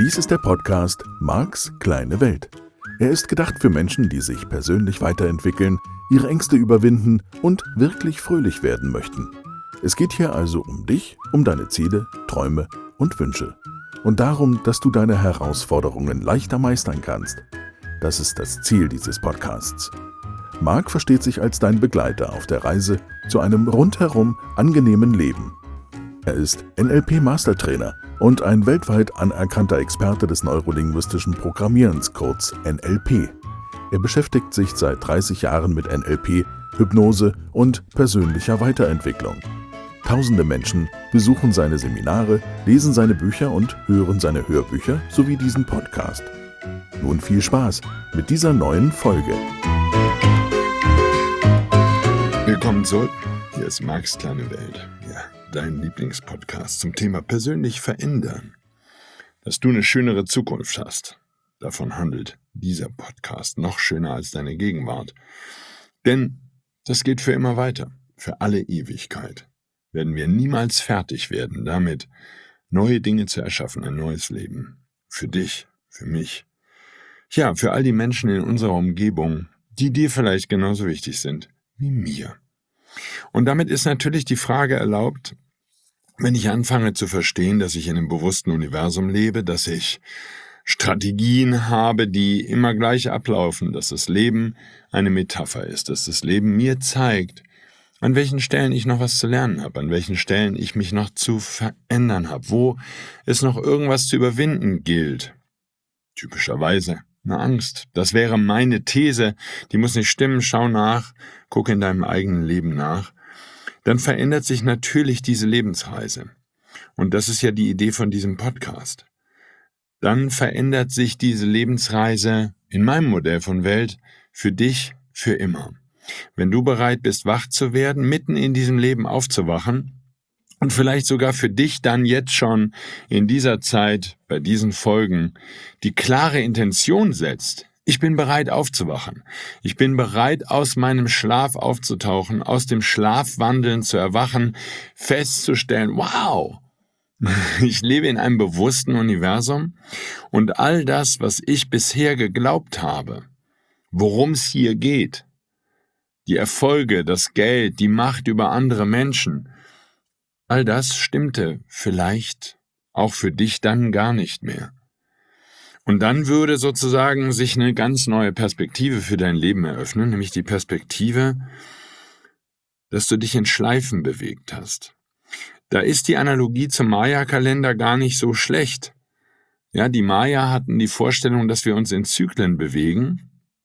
Dies ist der Podcast Marks kleine Welt. Er ist gedacht für Menschen, die sich persönlich weiterentwickeln, ihre Ängste überwinden und wirklich fröhlich werden möchten. Es geht hier also um dich, um deine Ziele, Träume und Wünsche. Und darum, dass du deine Herausforderungen leichter meistern kannst. Das ist das Ziel dieses Podcasts. Mark versteht sich als dein Begleiter auf der Reise zu einem rundherum angenehmen Leben. Er ist NLP-Mastertrainer und ein weltweit anerkannter Experte des neurolinguistischen Programmierens, kurz NLP. Er beschäftigt sich seit 30 Jahren mit NLP, Hypnose und persönlicher Weiterentwicklung. Tausende Menschen besuchen seine Seminare, lesen seine Bücher und hören seine Hörbücher sowie diesen Podcast. Nun viel Spaß mit dieser neuen Folge. Willkommen zurück. Hier ist Marks kleine Welt. Ja, dein Lieblingspodcast zum Thema persönlich verändern. Dass du eine schönere Zukunft hast. Davon handelt dieser Podcast, noch schöner als deine Gegenwart. Denn das geht für immer weiter, für alle Ewigkeit. Werden wir niemals fertig werden, damit neue Dinge zu erschaffen, ein neues Leben. Für dich, für mich. Ja, für all die Menschen in unserer Umgebung, die dir vielleicht genauso wichtig sind wie mir. Und damit ist natürlich die Frage erlaubt, wenn ich anfange zu verstehen, dass ich in einem bewussten Universum lebe, dass ich Strategien habe, die immer gleich ablaufen, dass das Leben eine Metapher ist, dass das Leben mir zeigt, an welchen Stellen ich noch was zu lernen habe, an welchen Stellen ich mich noch zu verändern habe, wo es noch irgendwas zu überwinden gilt. Typischerweise eine Angst. Das wäre meine These, die muss nicht stimmen, schau nach, guck in deinem eigenen Leben nach. Dann verändert sich natürlich diese Lebensreise. Und das ist ja die Idee von diesem Podcast. Dann verändert sich diese Lebensreise in meinem Modell von Welt für dich für immer. Wenn du bereit bist, wach zu werden, mitten in diesem Leben aufzuwachen und vielleicht sogar für dich dann jetzt schon in dieser Zeit, bei diesen Folgen, die klare Intention setzt, ich bin bereit aufzuwachen. Ich bin bereit, aus meinem Schlaf aufzutauchen, aus dem Schlafwandeln zu erwachen, festzustellen, wow, ich lebe in einem bewussten Universum und all das, was ich bisher geglaubt habe, worum es hier geht, die Erfolge, das Geld, die Macht über andere Menschen, all das stimmte vielleicht auch für dich dann gar nicht mehr. Und dann würde sozusagen sich eine ganz neue Perspektive für dein Leben eröffnen, nämlich die Perspektive, dass du dich in Schleifen bewegt hast. Da ist die Analogie zum Maya-Kalender gar nicht so schlecht. Ja, die Maya hatten die Vorstellung, dass wir uns in Zyklen bewegen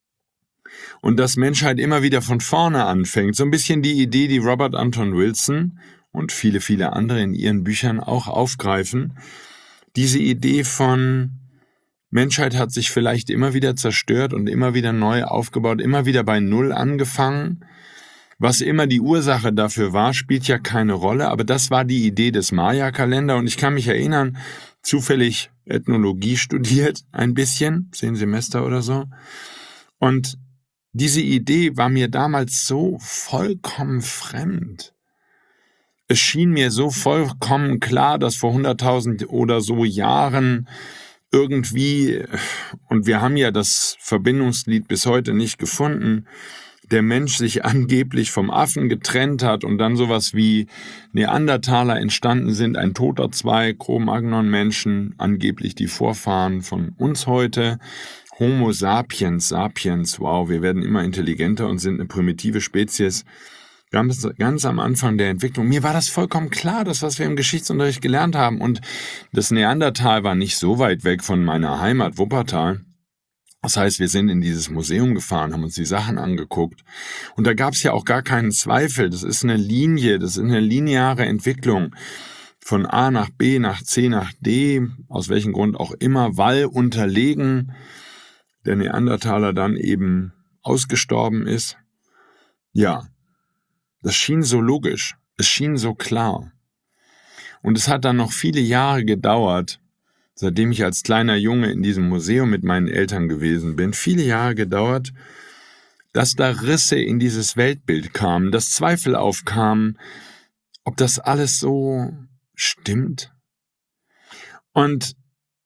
und dass Menschheit immer wieder von vorne anfängt. So ein bisschen die Idee, die Robert Anton Wilson und viele, viele andere in ihren Büchern auch aufgreifen. Diese Idee von Menschheit hat sich vielleicht immer wieder zerstört und immer wieder neu aufgebaut, immer wieder bei Null angefangen. Was immer die Ursache dafür war, spielt ja keine Rolle, aber das war die Idee des Maya-Kalender und ich kann mich erinnern, zufällig Ethnologie studiert, ein bisschen, 10 Semester oder so, und diese Idee war mir damals so vollkommen fremd. Es schien mir so vollkommen klar, dass vor 100.000 oder so Jahren irgendwie, und wir haben ja das Verbindungsglied bis heute nicht gefunden, der Mensch sich angeblich vom Affen getrennt hat und dann sowas wie Neandertaler entstanden sind, ein toter Zweig, Cro-Magnon-Menschen, angeblich die Vorfahren von uns heute, Homo sapiens, wow, wir werden immer intelligenter und sind eine primitive Spezies. Ganz am Anfang der Entwicklung, mir war das vollkommen klar, das, was wir im Geschichtsunterricht gelernt haben. Und das Neandertal war nicht so weit weg von meiner Heimat, Wuppertal. Das heißt, wir sind in dieses Museum gefahren, haben uns die Sachen angeguckt. Und da gab es ja auch gar keinen Zweifel. Das ist eine Linie, das ist eine lineare Entwicklung. Von A nach B, nach C, nach D, aus welchem Grund auch immer, weil unterlegen der Neandertaler dann eben ausgestorben ist. Ja. Das schien so logisch, es schien so klar. Und es hat dann noch viele Jahre gedauert, seitdem ich als kleiner Junge in diesem Museum mit meinen Eltern gewesen bin, viele Jahre gedauert, dass da Risse in dieses Weltbild kamen, dass Zweifel aufkamen, ob das alles so stimmt. Und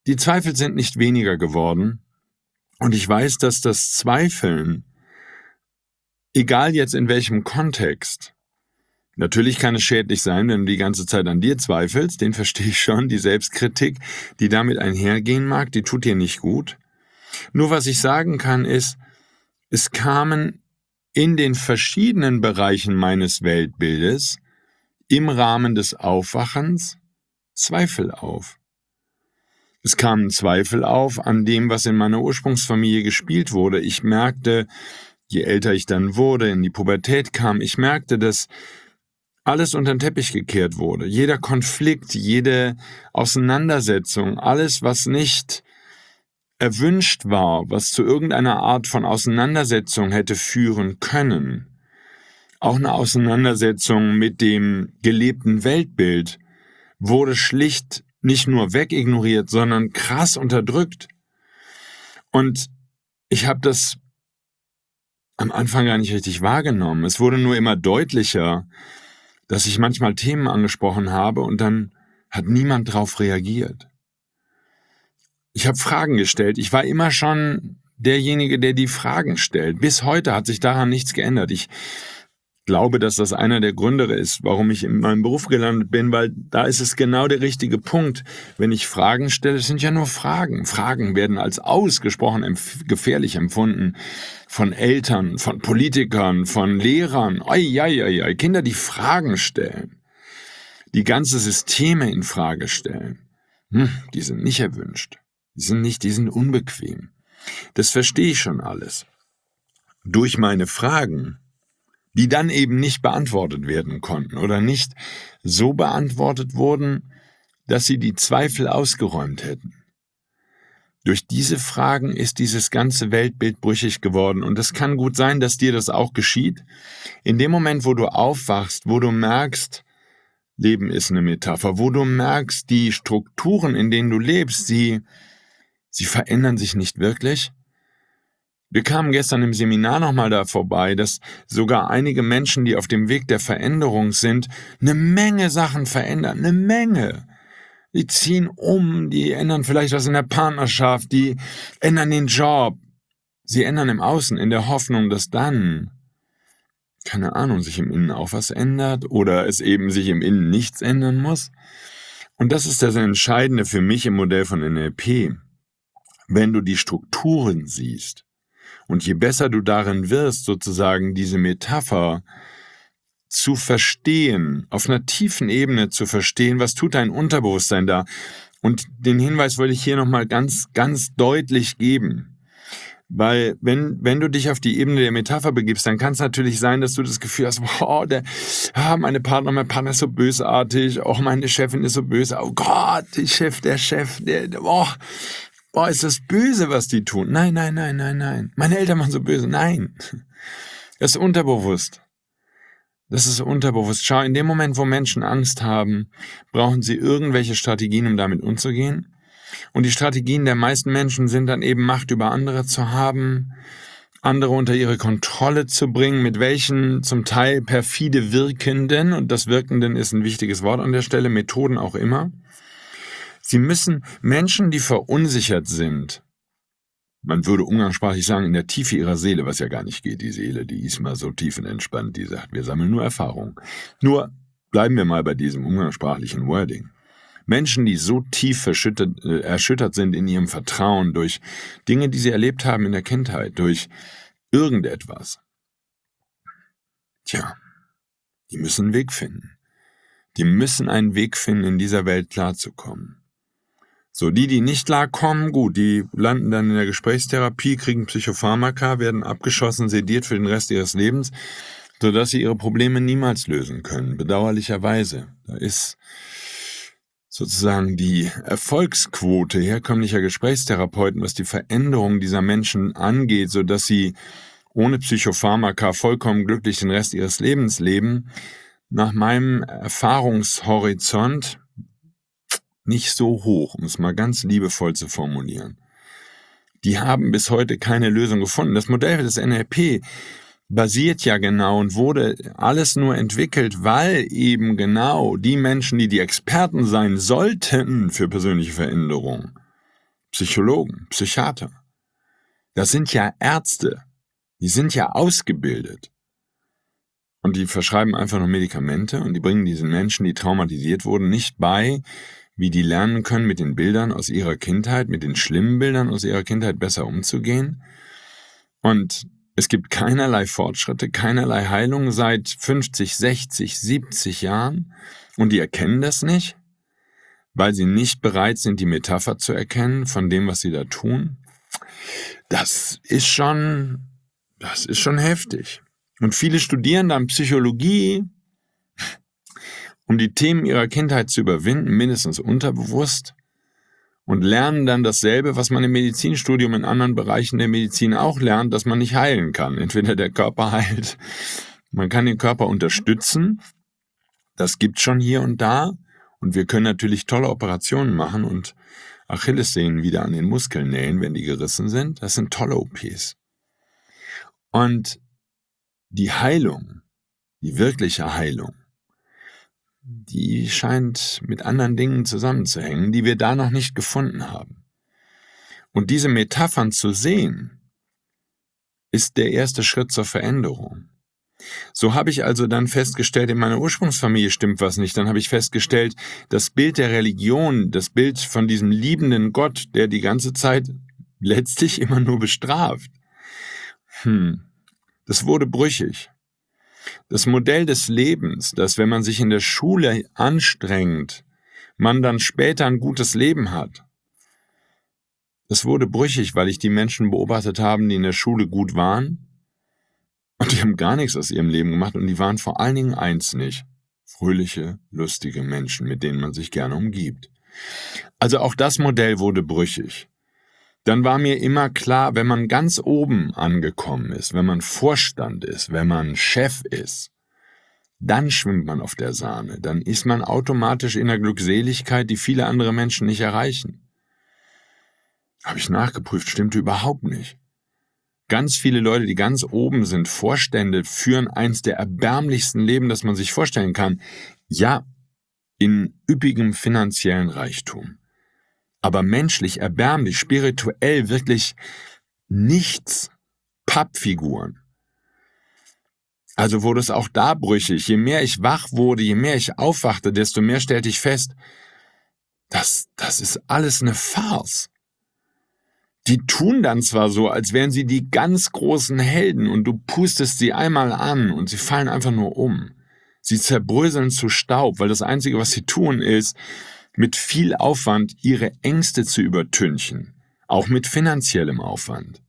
die Zweifel sind nicht weniger geworden. Und ich weiß, dass das Zweifeln, egal jetzt in welchem Kontext, natürlich kann es schädlich sein, wenn du die ganze Zeit an dir zweifelst, den verstehe ich schon, die Selbstkritik, die damit einhergehen mag, die tut dir nicht gut. Nur was ich sagen kann ist, es kamen in den verschiedenen Bereichen meines Weltbildes im Rahmen des Aufwachens Zweifel auf. Es kamen Zweifel auf an dem, was in meiner Ursprungsfamilie gespielt wurde. Ich merkte, je älter ich dann wurde, in die Pubertät kam, ich merkte, dass alles unter den Teppich gekehrt wurde. Jeder Konflikt, jede Auseinandersetzung, alles, was nicht erwünscht war, was zu irgendeiner Art von Auseinandersetzung hätte führen können, auch eine Auseinandersetzung mit dem gelebten Weltbild, wurde schlicht nicht nur wegignoriert, sondern krass unterdrückt. Und ich habe das am Anfang gar nicht richtig wahrgenommen. Es wurde nur immer deutlicher, dass ich manchmal Themen angesprochen habe und dann hat niemand drauf reagiert. Ich habe Fragen gestellt. Ich war immer schon derjenige, der die Fragen stellt. Bis heute hat sich daran nichts geändert. Ich glaube, dass das einer der Gründe ist, warum ich in meinem Beruf gelandet bin, weil da ist es genau der richtige Punkt. Wenn ich Fragen stelle, es sind ja nur Fragen. Fragen werden als ausgesprochen gefährlich empfunden von Eltern, von Politikern, von Lehrern. Kinder, die Fragen stellen, die ganze Systeme in Frage stellen, die sind nicht erwünscht. Die sind unbequem. Das verstehe ich schon alles. Durch meine Fragen, die dann eben nicht beantwortet werden konnten oder nicht so beantwortet wurden, dass sie die Zweifel ausgeräumt hätten. Durch diese Fragen ist dieses ganze Weltbild brüchig geworden und es kann gut sein, dass dir das auch geschieht. In dem Moment, wo du aufwachst, wo du merkst, Leben ist eine Metapher, wo du merkst, die Strukturen, in denen du lebst, sie verändern sich nicht wirklich. Wir kamen gestern im Seminar nochmal da vorbei, dass sogar einige Menschen, die auf dem Weg der Veränderung sind, eine Menge Sachen verändern, eine Menge. Die ziehen um, die ändern vielleicht was in der Partnerschaft, die ändern den Job. Sie ändern im Außen in der Hoffnung, dass dann, keine Ahnung, sich im Innen auch was ändert oder es eben sich im Innen nichts ändern muss. Und das ist das Entscheidende für mich im Modell von NLP. Wenn du die Strukturen siehst, und je besser du darin wirst, sozusagen diese Metapher zu verstehen, auf einer tiefen Ebene zu verstehen, was tut dein Unterbewusstsein da? Und den Hinweis wollte ich hier nochmal ganz, ganz deutlich geben. Weil wenn du dich auf die Ebene der Metapher begibst, dann kann es natürlich sein, dass du das Gefühl hast, mein Partner ist so bösartig, auch meine Chefin ist so böse, oh Gott, ist das böse, was die tun. Nein. Meine Eltern machen so böse. Nein. Das ist unterbewusst. Schau, in dem Moment, wo Menschen Angst haben, brauchen sie irgendwelche Strategien, um damit umzugehen. Und die Strategien der meisten Menschen sind dann eben Macht über andere zu haben, andere unter ihre Kontrolle zu bringen, mit welchen zum Teil perfide wirkenden, und das Wirkenden ist ein wichtiges Wort an der Stelle, Methoden auch immer. Sie müssen Menschen, die verunsichert sind, man würde umgangssprachlich sagen, in der Tiefe ihrer Seele, was ja gar nicht geht, die Seele, die ist mal so tiefenentspannt, die sagt, wir sammeln nur Erfahrung. Nur bleiben wir mal bei diesem umgangssprachlichen Wording. Menschen, die so tief erschüttert sind in ihrem Vertrauen durch Dinge, die sie erlebt haben in der Kindheit, durch irgendetwas. Die müssen einen Weg finden. Die müssen einen Weg finden, in dieser Welt klarzukommen. So, die nicht klarkommen, gut, die landen dann in der Gesprächstherapie, kriegen Psychopharmaka, werden abgeschossen, sediert für den Rest ihres Lebens, sodass sie ihre Probleme niemals lösen können, bedauerlicherweise. Da ist sozusagen die Erfolgsquote herkömmlicher Gesprächstherapeuten, was die Veränderung dieser Menschen angeht, sodass sie ohne Psychopharmaka vollkommen glücklich den Rest ihres Lebens leben, nach meinem Erfahrungshorizont nicht so hoch, um es mal ganz liebevoll zu formulieren. Die haben bis heute keine Lösung gefunden. Das Modell des NLP basiert ja genau und wurde alles nur entwickelt, weil eben genau die Menschen, die Experten sein sollten für persönliche Veränderung, Psychologen, Psychiater. Das sind ja Ärzte, die sind ja ausgebildet. Und die verschreiben einfach nur Medikamente und die bringen diesen Menschen, die traumatisiert wurden, nicht bei, wie die lernen können, mit den Bildern aus ihrer Kindheit, mit den schlimmen Bildern aus ihrer Kindheit besser umzugehen. Und es gibt keinerlei Fortschritte, keinerlei Heilung seit 50, 60, 70 Jahren. Und die erkennen das nicht, weil sie nicht bereit sind, die Metapher zu erkennen von dem, was sie da tun. Das ist schon heftig. Und viele studieren dann Psychologie, um die Themen ihrer Kindheit zu überwinden, mindestens unterbewusst, und lernen dann dasselbe, was man im Medizinstudium in anderen Bereichen der Medizin auch lernt, dass man nicht heilen kann. Entweder der Körper heilt, man kann den Körper unterstützen, das gibt's schon hier und da, und wir können natürlich tolle Operationen machen und Achillessehnen wieder an den Muskeln nähen, wenn die gerissen sind. Das sind tolle OPs. Und die Heilung, die wirkliche Heilung, die scheint mit anderen Dingen zusammenzuhängen, die wir da noch nicht gefunden haben. Und diese Metaphern zu sehen, ist der erste Schritt zur Veränderung. So habe ich also dann festgestellt, in meiner Ursprungsfamilie stimmt was nicht. Dann habe ich festgestellt, das Bild der Religion, das Bild von diesem liebenden Gott, der die ganze Zeit letztlich immer nur bestraft, das wurde brüchig. Das Modell des Lebens, dass wenn man sich in der Schule anstrengt, man dann später ein gutes Leben hat, das wurde brüchig, weil ich die Menschen beobachtet habe, die in der Schule gut waren und die haben gar nichts aus ihrem Leben gemacht und die waren vor allen Dingen eins nicht: fröhliche, lustige Menschen, mit denen man sich gerne umgibt. Also auch das Modell wurde brüchig. Dann war mir immer klar, wenn man ganz oben angekommen ist, wenn man Vorstand ist, wenn man Chef ist, dann schwimmt man auf der Sahne. Dann ist man automatisch in der Glückseligkeit, die viele andere Menschen nicht erreichen. Habe ich nachgeprüft, stimmte überhaupt nicht. Ganz viele Leute, die ganz oben sind, Vorstände, führen eins der erbärmlichsten Leben, das man sich vorstellen kann. Ja, in üppigem finanziellen Reichtum. Aber menschlich, erbärmlich, spirituell wirklich nichts. Pappfiguren. Also wurde es auch da brüchig. Je mehr ich wach wurde, je mehr ich aufwachte, desto mehr stellte ich fest, das ist alles eine Farce. Die tun dann zwar so, als wären sie die ganz großen Helden und du pustest sie einmal an und sie fallen einfach nur um. Sie zerbröseln zu Staub, weil das Einzige, was sie tun, ist, mit viel Aufwand ihre Ängste zu übertünchen, auch mit finanziellem Aufwand.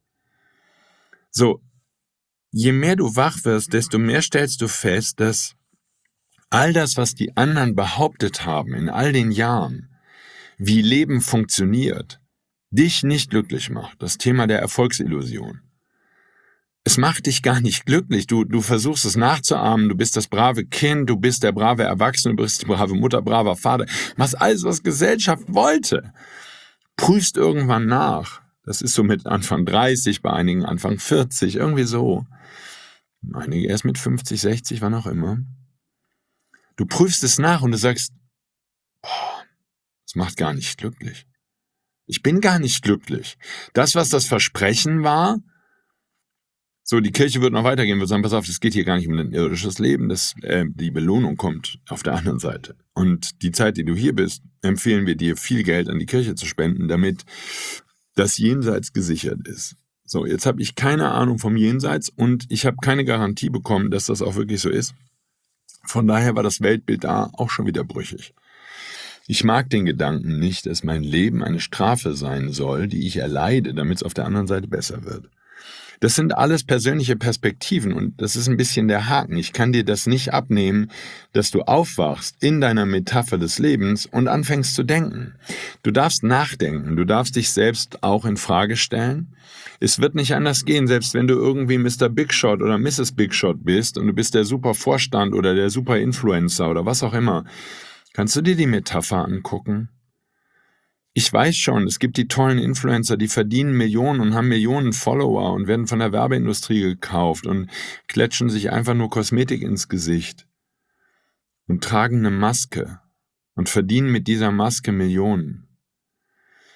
So, je mehr du wach wirst, desto mehr stellst du fest, dass all das, was die anderen behauptet haben in all den Jahren, wie Leben funktioniert, dich nicht glücklich macht. Das Thema der Erfolgsillusion. Es macht dich gar nicht glücklich. Du versuchst es nachzuahmen, du bist das brave Kind, du bist der brave Erwachsene, du bist die brave Mutter, braver Vater. Machst alles, was Gesellschaft wollte. Prüfst irgendwann nach. Das ist so mit Anfang 30, bei einigen Anfang 40, irgendwie so. Einige erst mit 50, 60, wann auch immer. Du prüfst es nach und du sagst, das macht gar nicht glücklich. Ich bin gar nicht glücklich. Das, was das Versprechen war, so, die Kirche wird noch weitergehen, wird sagen, pass auf, das geht hier gar nicht um ein irdisches Leben, die Belohnung kommt auf der anderen Seite. Und die Zeit, die du hier bist, empfehlen wir dir, viel Geld an die Kirche zu spenden, damit das Jenseits gesichert ist. So, jetzt habe ich keine Ahnung vom Jenseits und ich habe keine Garantie bekommen, dass das auch wirklich so ist. Von daher war das Weltbild da auch schon wieder brüchig. Ich mag den Gedanken nicht, dass mein Leben eine Strafe sein soll, die ich erleide, damit es auf der anderen Seite besser wird. Das sind alles persönliche Perspektiven und das ist ein bisschen der Haken. Ich kann dir das nicht abnehmen, dass du aufwachst in deiner Metapher des Lebens und anfängst zu denken. Du darfst nachdenken, du darfst dich selbst auch in Frage stellen. Es wird nicht anders gehen, selbst wenn du irgendwie Mr. Big Shot oder Mrs. Big Shot bist und du bist der super Vorstand oder der super Influencer oder was auch immer. Kannst du dir die Metapher angucken? Ich weiß schon, es gibt die tollen Influencer, die verdienen Millionen und haben Millionen Follower und werden von der Werbeindustrie gekauft und klatschen sich einfach nur Kosmetik ins Gesicht und tragen eine Maske und verdienen mit dieser Maske Millionen.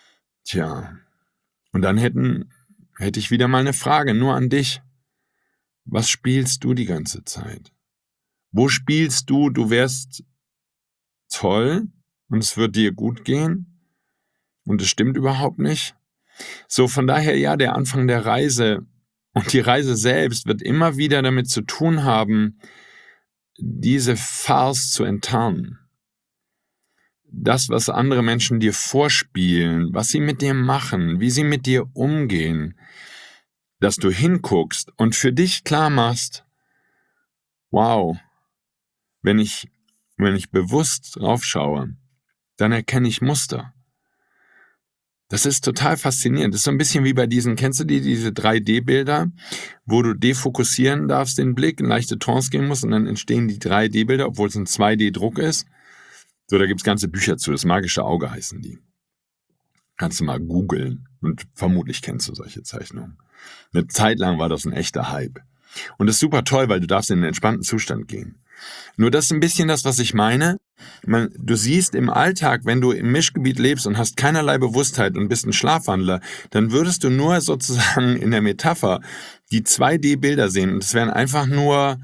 Tja, und dann hätte ich wieder mal eine Frage, nur an dich. Was spielst du die ganze Zeit? Wo spielst du, du wärst toll und es wird dir gut gehen und es stimmt überhaupt nicht? So, von daher, ja, der Anfang der Reise und die Reise selbst wird immer wieder damit zu tun haben, diese Farce zu enttarnen. Das, was andere Menschen dir vorspielen, was sie mit dir machen, wie sie mit dir umgehen, dass du hinguckst und für dich klar machst, wow, wenn ich bewusst drauf schaue, dann erkenne ich Muster. Das ist total faszinierend. Das ist so ein bisschen wie bei kennst du diese 3D-Bilder, wo du defokussieren darfst den Blick, in leichte Trance gehen musst und dann entstehen die 3D-Bilder, obwohl es ein 2D-Druck ist. So, da gibt's ganze Bücher zu, das magische Auge heißen die. Kannst du mal googeln und vermutlich kennst du solche Zeichnungen. Eine Zeit lang war das ein echter Hype. Und das ist super toll, weil du darfst in einen entspannten Zustand gehen. Nur das ist ein bisschen das, was ich meine. Du siehst im Alltag, wenn du im Mischgebiet lebst und hast keinerlei Bewusstheit und bist ein Schlafwandler, dann würdest du nur sozusagen in der Metapher die 2D-Bilder sehen. Und es wären einfach nur,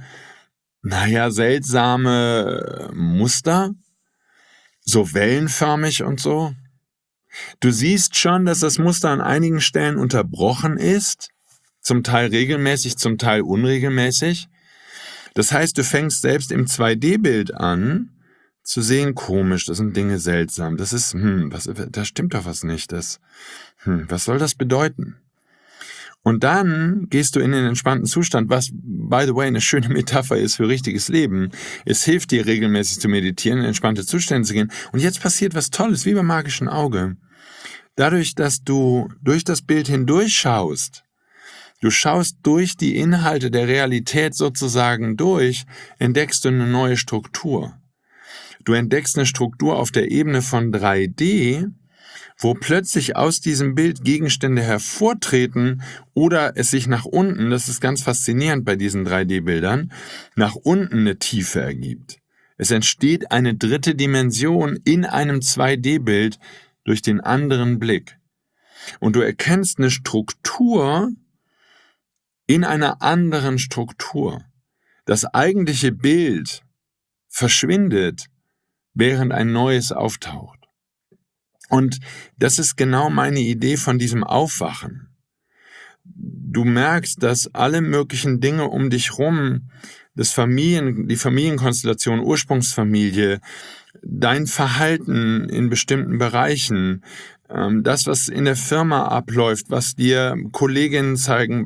seltsame Muster, so wellenförmig und so. Du siehst schon, dass das Muster an einigen Stellen unterbrochen ist, zum Teil regelmäßig, zum Teil unregelmäßig. Das heißt, du fängst selbst im 2D-Bild an, zu sehen, komisch, das sind Dinge seltsam, das ist, da stimmt doch was nicht, was soll das bedeuten? Und dann gehst du in den entspannten Zustand, was, by the way, eine schöne Metapher ist für richtiges Leben. Es hilft dir, regelmäßig zu meditieren, in entspannte Zustände zu gehen. Und jetzt passiert was Tolles, wie beim magischen Auge. Dadurch, dass du durch das Bild hindurchschaust, du schaust durch die Inhalte der Realität sozusagen durch, entdeckst du eine neue Struktur. Du entdeckst eine Struktur auf der Ebene von 3D, wo plötzlich aus diesem Bild Gegenstände hervortreten oder es sich nach unten, das ist ganz faszinierend bei diesen 3D-Bildern, nach unten eine Tiefe ergibt. Es entsteht eine dritte Dimension in einem 2D-Bild durch den anderen Blick. Und du erkennst eine Struktur in einer anderen Struktur. Das eigentliche Bild verschwindet, während ein neues auftaucht. Und das ist genau meine Idee von diesem Aufwachen. Du merkst, dass alle möglichen Dinge um dich rum, die Familienkonstellation, Ursprungsfamilie, dein Verhalten in bestimmten Bereichen, das, was in der Firma abläuft, was dir Kolleginnen zeigen,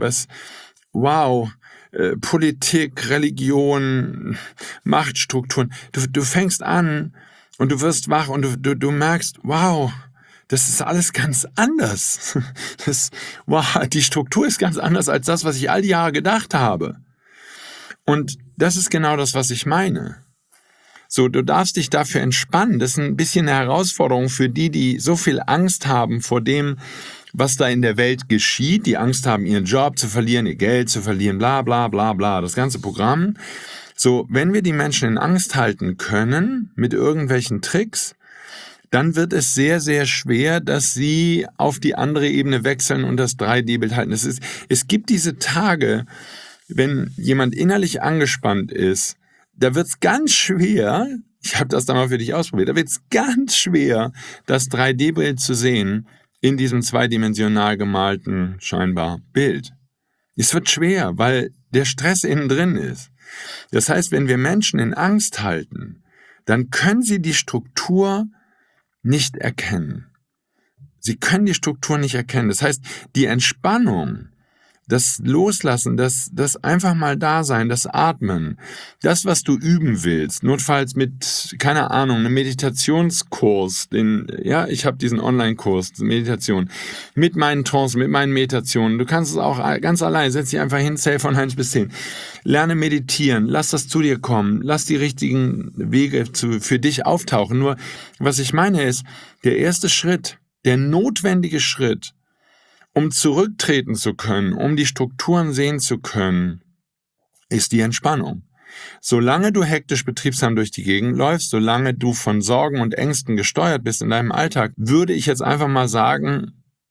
Politik, Religion, Machtstrukturen. Du fängst an und du wirst wach und du merkst, wow, das ist alles ganz anders. Die Struktur ist ganz anders als das, was ich all die Jahre gedacht habe. Und das ist genau das, was ich meine. So, du darfst dich dafür entspannen. Das ist ein bisschen eine Herausforderung für die so viel Angst haben vor dem, was da in der Welt geschieht, die Angst haben, ihren Job zu verlieren, ihr Geld zu verlieren, bla bla bla bla, das ganze Programm. So, wenn wir die Menschen in Angst halten können mit irgendwelchen Tricks, dann wird es sehr, sehr schwer, dass sie auf die andere Ebene wechseln und das 3D-Bild halten. Es gibt diese Tage, wenn jemand innerlich angespannt ist, da wird es ganz schwer, ich habe das da mal für dich ausprobiert, da wird es ganz schwer, das 3D-Bild zu sehen in diesem zweidimensional gemalten, scheinbar, Bild. Es wird schwer, weil der Stress innen drin ist. Das heißt, wenn wir Menschen in Angst halten, dann können sie die Struktur nicht erkennen. Sie können die Struktur nicht erkennen. Das heißt, die Entspannung, das Loslassen, das einfach mal da sein, das Atmen, das, was du üben willst, notfalls mit, keine Ahnung, einem Meditationskurs, ich habe diesen Online-Kurs, Meditation, mit meinen Trancen, mit meinen Meditationen, du kannst es auch ganz allein, setz dich einfach hin, zähl von 1 bis 10. Lerne meditieren, lass das zu dir kommen, lass die richtigen Wege für dich auftauchen. Nur, was ich meine ist, der erste Schritt, der notwendige Schritt, um zurücktreten zu können, um die Strukturen sehen zu können, ist die Entspannung. Solange du hektisch betriebsam durch die Gegend läufst, solange du von Sorgen und Ängsten gesteuert bist in deinem Alltag, würde ich jetzt einfach mal sagen,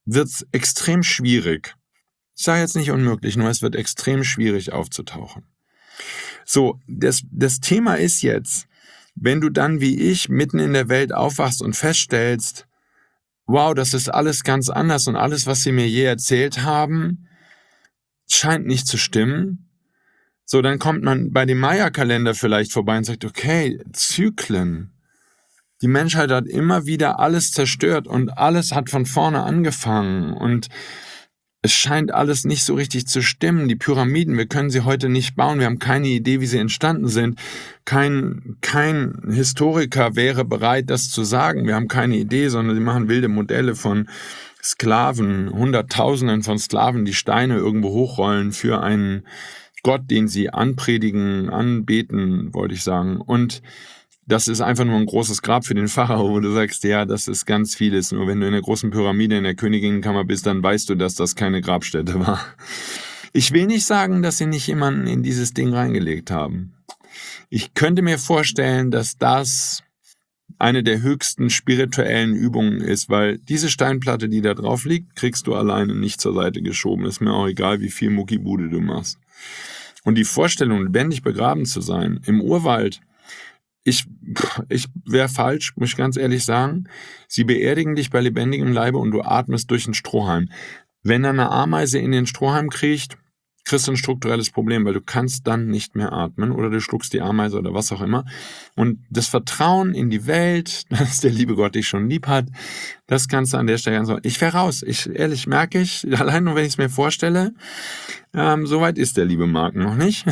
wird es extrem schwierig. Ich sage jetzt nicht unmöglich, nur es wird extrem schwierig aufzutauchen. So, das Thema ist jetzt, wenn du dann wie ich mitten in der Welt aufwachst und feststellst, wow, das ist alles ganz anders und alles, was sie mir je erzählt haben, scheint nicht zu stimmen. So, dann kommt man bei dem Maya-Kalender vielleicht vorbei und sagt, okay, Zyklen. Die Menschheit hat immer wieder alles zerstört und alles hat von vorne angefangen und es scheint alles nicht so richtig zu stimmen. Die Pyramiden, wir können sie heute nicht bauen. Wir haben keine Idee, wie sie entstanden sind. Kein Historiker wäre bereit, das zu sagen. Wir haben keine Idee, sondern sie machen wilde Modelle von Sklaven, Hunderttausenden von Sklaven, die Steine irgendwo hochrollen für einen Gott, den sie anpredigen, anbeten, wollte ich sagen. Und das ist einfach nur ein großes Grab für den Pharao, wo du sagst, ja, das ist ganz vieles. Nur wenn du in der großen Pyramide in der Königinnenkammer bist, dann weißt du, dass das keine Grabstätte war. Ich will nicht sagen, dass sie nicht jemanden in dieses Ding reingelegt haben. Ich könnte mir vorstellen, dass das eine der höchsten spirituellen Übungen ist, weil diese Steinplatte, die da drauf liegt, kriegst du alleine nicht zur Seite geschoben. Ist mir auch egal, wie viel Muckibude du machst. Und die Vorstellung, lebendig begraben zu sein, im Urwald, ich wäre falsch, muss ich ganz ehrlich sagen. Sie beerdigen dich bei lebendigem Leibe und du atmest durch einen Strohhalm. Wenn da eine Ameise in den Strohhalm kriecht, kriegst du ein strukturelles Problem, weil du kannst dann nicht mehr atmen oder du schluckst die Ameise oder was auch immer. Und das Vertrauen in die Welt, dass der liebe Gott dich schon lieb hat, das kannst du an der Stelle ganz so. Ich wäre raus. Ehrlich merke ich, allein nur wenn ich es mir vorstelle, so weit ist der liebe Marc noch nicht.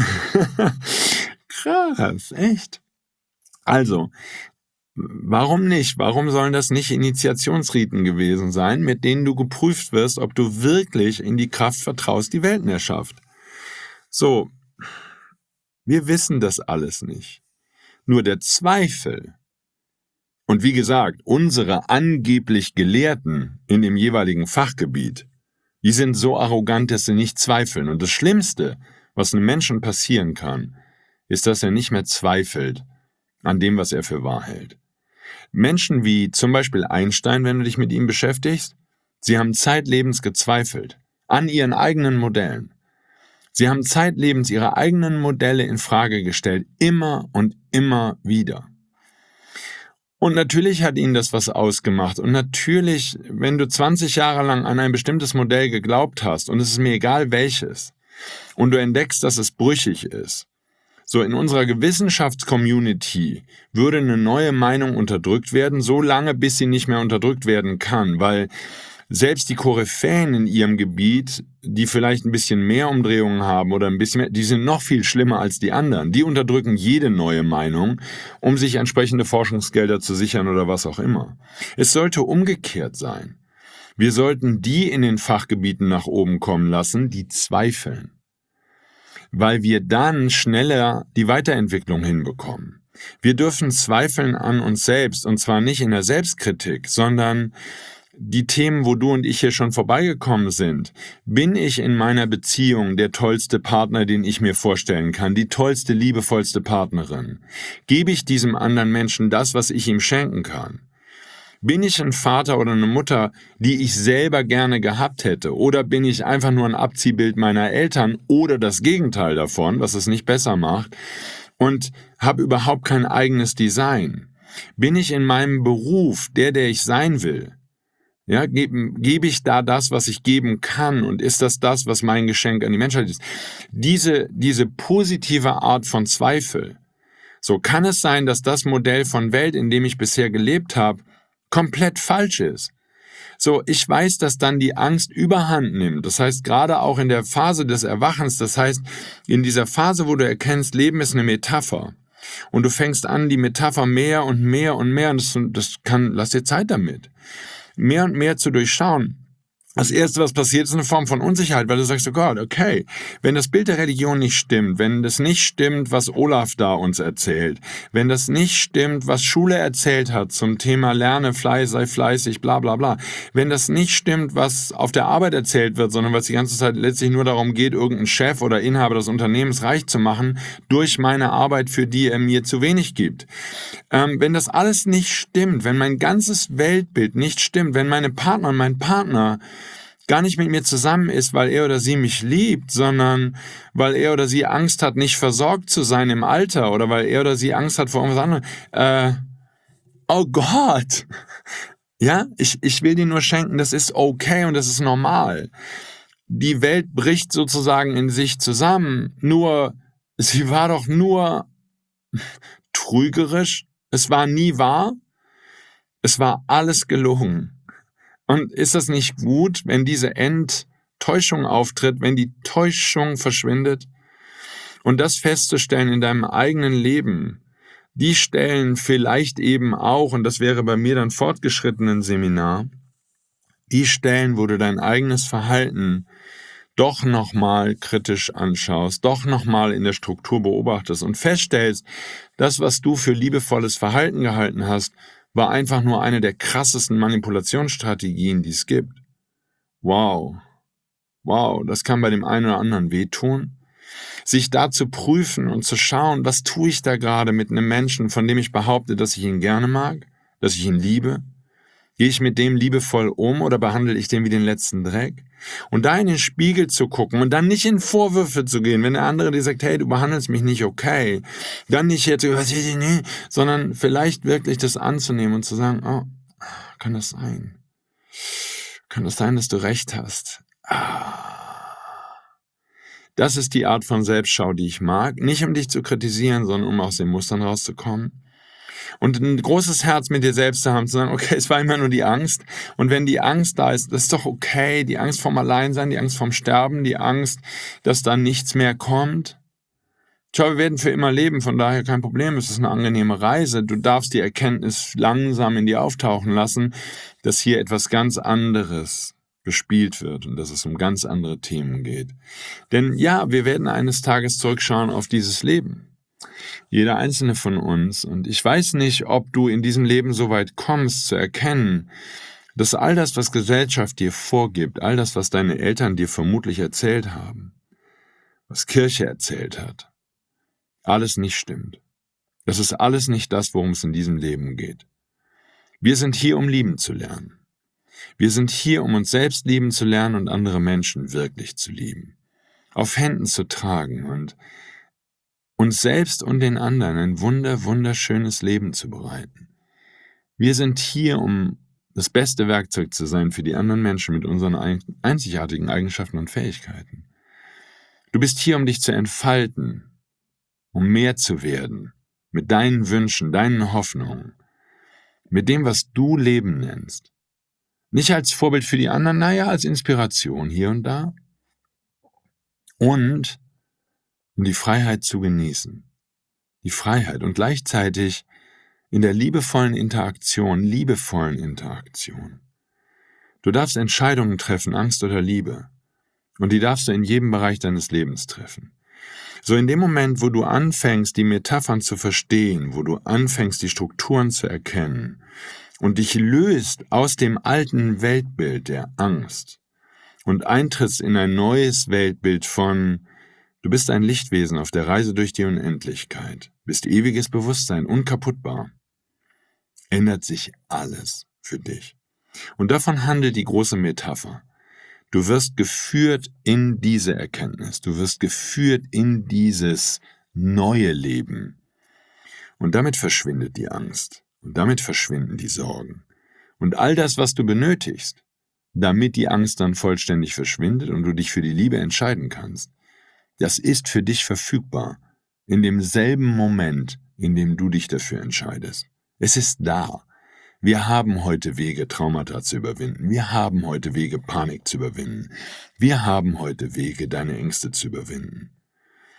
Krass, echt. Also, warum nicht? Warum sollen das nicht Initiationsriten gewesen sein, mit denen du geprüft wirst, ob du wirklich in die Kraft vertraust, die Weltenerschaft? So, wir wissen das alles nicht. Nur der Zweifel, und wie gesagt, unsere angeblich Gelehrten in dem jeweiligen Fachgebiet, die sind so arrogant, dass sie nicht zweifeln. Und das Schlimmste, was einem Menschen passieren kann, ist, dass er nicht mehr zweifelt an dem, was er für wahr hält. Menschen wie zum Beispiel Einstein, wenn du dich mit ihm beschäftigst, sie haben zeitlebens gezweifelt an ihren eigenen Modellen. Sie haben zeitlebens ihre eigenen Modelle in Frage gestellt, immer und immer wieder. Und natürlich hat ihnen das was ausgemacht. Und natürlich, wenn du 20 Jahre lang an ein bestimmtes Modell geglaubt hast, und es ist mir egal welches, und du entdeckst, dass es brüchig ist, so in unserer Wissenschaftscommunity würde eine neue Meinung unterdrückt werden, so lange, bis sie nicht mehr unterdrückt werden kann, weil selbst die Koryphäen in ihrem Gebiet, die vielleicht ein bisschen mehr Umdrehungen haben oder ein bisschen mehr, die sind noch viel schlimmer als die anderen. Die unterdrücken jede neue Meinung, um sich entsprechende Forschungsgelder zu sichern oder was auch immer. Es sollte umgekehrt sein. Wir sollten die in den Fachgebieten nach oben kommen lassen, die zweifeln, weil wir dann schneller die Weiterentwicklung hinbekommen. Wir dürfen zweifeln an uns selbst, und zwar nicht in der Selbstkritik, sondern die Themen, wo du und ich hier schon vorbeigekommen sind. Bin ich in meiner Beziehung der tollste Partner, den ich mir vorstellen kann, die tollste, liebevollste Partnerin? Gebe ich diesem anderen Menschen das, was ich ihm schenken kann? Bin ich ein Vater oder eine Mutter, die ich selber gerne gehabt hätte? Oder bin ich einfach nur ein Abziehbild meiner Eltern oder das Gegenteil davon, was es nicht besser macht, und habe überhaupt kein eigenes Design? Bin ich in meinem Beruf der ich sein will? Ja, gebe ich da das, was ich geben kann, und ist das, was mein Geschenk an die Menschheit ist? Diese positive Art von Zweifel. So kann es sein, dass das Modell von Welt, in dem ich bisher gelebt habe, komplett falsch ist. So, ich weiß, dass dann die Angst überhand nimmt. Das heißt, gerade auch in der Phase des Erwachens, das heißt, in dieser Phase, wo du erkennst, Leben ist eine Metapher. Und du fängst an, die Metapher mehr und mehr und mehr, und lass dir Zeit damit, mehr und mehr zu durchschauen. Das Erste, was passiert, ist eine Form von Unsicherheit, weil du sagst, oh Gott, okay, wenn das Bild der Religion nicht stimmt, wenn das nicht stimmt, was Olaf da uns erzählt, wenn das nicht stimmt, was Schule erzählt hat zum Thema Lerne, sei fleißig, bla bla bla, wenn das nicht stimmt, was auf der Arbeit erzählt wird, sondern was die ganze Zeit letztlich nur darum geht, irgendeinen Chef oder Inhaber des Unternehmens reich zu machen, durch meine Arbeit, für die er mir zu wenig gibt. Wenn das alles nicht stimmt, wenn mein ganzes Weltbild nicht stimmt, wenn mein Partner gar nicht mit mir zusammen ist, weil er oder sie mich liebt, sondern weil er oder sie Angst hat, nicht versorgt zu sein im Alter oder weil er oder sie Angst hat vor irgendwas anderem. Oh Gott! Ja, ich will dir nur schenken, das ist okay und das ist normal. Die Welt bricht sozusagen in sich zusammen, nur sie war doch nur trügerisch, es war nie wahr, es war alles gelogen. Und ist das nicht gut, wenn diese Enttäuschung auftritt, wenn die Täuschung verschwindet? Und das festzustellen in deinem eigenen Leben, die Stellen vielleicht eben auch, und das wäre bei mir dann fortgeschrittenen Seminar, die Stellen, wo du dein eigenes Verhalten doch nochmal kritisch anschaust, doch nochmal in der Struktur beobachtest und feststellst, das, was du für liebevolles Verhalten gehalten hast, war einfach nur eine der krassesten Manipulationsstrategien, die es gibt. Wow, das kann bei dem einen oder anderen wehtun. Sich da zu prüfen und zu schauen, was tue ich da gerade mit einem Menschen, von dem ich behaupte, dass ich ihn gerne mag, dass ich ihn liebe? Gehe ich mit dem liebevoll um oder behandle ich den wie den letzten Dreck? Und da in den Spiegel zu gucken und dann nicht in Vorwürfe zu gehen, wenn der andere dir sagt, hey, du behandelst mich nicht okay, dann nicht jetzt, sondern vielleicht wirklich das anzunehmen und zu sagen, oh, kann das sein? Kann das sein, dass du recht hast? Das ist die Art von Selbstschau, die ich mag. Nicht um dich zu kritisieren, sondern um aus den Mustern rauszukommen. Und ein großes Herz mit dir selbst zu haben, zu sagen, okay, es war immer nur die Angst. Und wenn die Angst da ist, das ist doch okay. Die Angst vorm Alleinsein, die Angst vorm Sterben, die Angst, dass da nichts mehr kommt. Schau, wir werden für immer leben, von daher kein Problem. Es ist eine angenehme Reise. Du darfst die Erkenntnis langsam in dir auftauchen lassen, dass hier etwas ganz anderes gespielt wird und dass es um ganz andere Themen geht. Denn ja, wir werden eines Tages zurückschauen auf dieses Leben. Jeder einzelne von uns. Und ich weiß nicht, ob du in diesem Leben so weit kommst, zu erkennen, dass all das, was Gesellschaft dir vorgibt, all das, was deine Eltern dir vermutlich erzählt haben, was Kirche erzählt hat, alles nicht stimmt. Das ist alles nicht das, worum es in diesem Leben geht. Wir sind hier, um lieben zu lernen. Wir sind hier, um uns selbst lieben zu lernen und andere Menschen wirklich zu lieben. Auf Händen zu tragen und uns selbst und den anderen ein wunderschönes Leben zu bereiten. Wir sind hier, um das beste Werkzeug zu sein für die anderen Menschen mit unseren einzigartigen Eigenschaften und Fähigkeiten. Du bist hier, um dich zu entfalten, um mehr zu werden, mit deinen Wünschen, deinen Hoffnungen, mit dem, was du Leben nennst. Nicht als Vorbild für die anderen, als Inspiration hier und da. Und um die Freiheit zu genießen. Die Freiheit und gleichzeitig in der liebevollen Interaktion. Du darfst Entscheidungen treffen, Angst oder Liebe. Und die darfst du in jedem Bereich deines Lebens treffen. So in dem Moment, wo du anfängst, die Metaphern zu verstehen, wo du anfängst, die Strukturen zu erkennen und dich löst aus dem alten Weltbild der Angst und eintrittst in ein neues Weltbild von du bist ein Lichtwesen auf der Reise durch die Unendlichkeit, bist ewiges Bewusstsein, unkaputtbar, ändert sich alles für dich. Und davon handelt die große Metapher. Du wirst geführt in diese Erkenntnis, du wirst geführt in dieses neue Leben. Und damit verschwindet die Angst und damit verschwinden die Sorgen. Und all das, was du benötigst, damit die Angst dann vollständig verschwindet und du dich für die Liebe entscheiden kannst, das ist für dich verfügbar, in demselben Moment, in dem du dich dafür entscheidest. Es ist da. Wir haben heute Wege, Traumata zu überwinden. Wir haben heute Wege, Panik zu überwinden. Wir haben heute Wege, deine Ängste zu überwinden.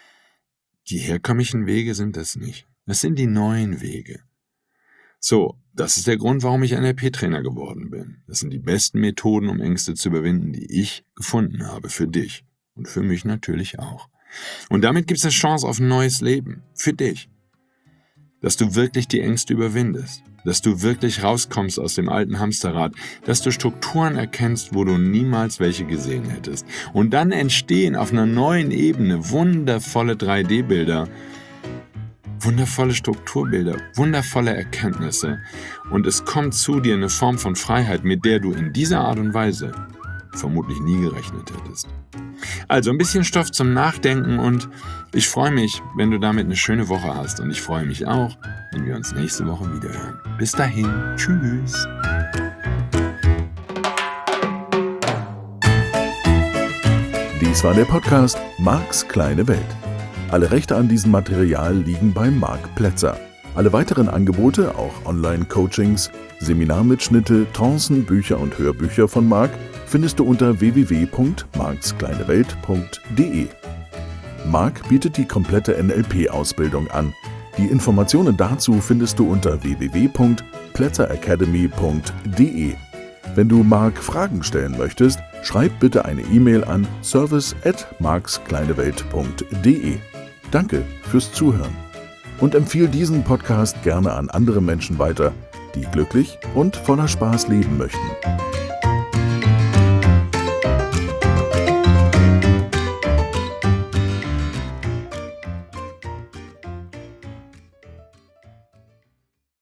Die herkömmlichen Wege sind das nicht. Das sind die neuen Wege. So, Das ist der Grund, warum ich NLP-Trainer geworden bin. Das sind die besten Methoden, um Ängste zu überwinden, die ich gefunden habe für dich und für mich natürlich auch. Und damit gibt es eine Chance auf ein neues Leben für dich. Dass du wirklich die Ängste überwindest, dass du wirklich rauskommst aus dem alten Hamsterrad, dass du Strukturen erkennst, wo du niemals welche gesehen hättest. Und dann entstehen auf einer neuen Ebene wundervolle 3D-Bilder, wundervolle Strukturbilder, wundervolle Erkenntnisse. Und es kommt zu dir eine Form von Freiheit, mit der du in dieser Art und Weise vermutlich nie gerechnet hättest. Also ein bisschen Stoff zum Nachdenken und ich freue mich, wenn du damit eine schöne Woche hast. Und ich freue mich auch, wenn wir uns nächste Woche wieder hören. Bis dahin, tschüss. Dies war der Podcast Marks kleine Welt. Alle Rechte an diesem Material liegen bei Marc Plätzer. Alle weiteren Angebote, auch Online-Coachings, Seminarmitschnitte, Trancen, Bücher und Hörbücher von Marc findest du unter www.markskleinewelt.de. Marc bietet die komplette NLP-Ausbildung an. Die Informationen dazu findest du unter www.plätzeracademy.de. Wenn du Marc Fragen stellen möchtest, schreib bitte eine E-Mail an service@markskleinewelt.de. Danke fürs Zuhören und empfehle diesen Podcast gerne an andere Menschen weiter, die glücklich und voller Spaß leben möchten.